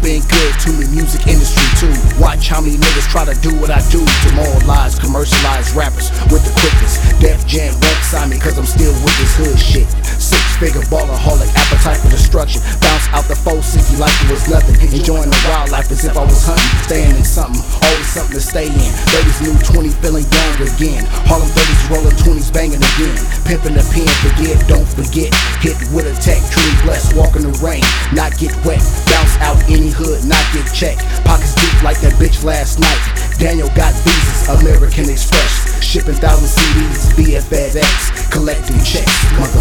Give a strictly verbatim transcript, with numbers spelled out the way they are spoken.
been good to me, music industry too. Watch how many niggas try to do what I do. Demoralize, commercialize rappers with the quickness. Def Jam won't sign me cause I'm still with this hood shit. Six figure ballaholic, appetite for destruction. Bounce out the four sixty like it was nothing. Enjoying the wildlife as if I was hunting. Staying in something, always something to stay in. thirties new twenty, feeling young again. Harlem thirties rolling twenties, banging again. Pimping the pen, forget, don't forget. Hit with a tech, truly blessed. Walk in the rain, not get wet. Bounce out any hood, not get checked. Pockets deep like that bitch last night. Daniel got visas, American Express. Shipping thousand C Ds, B F F X. Collecting checks, mother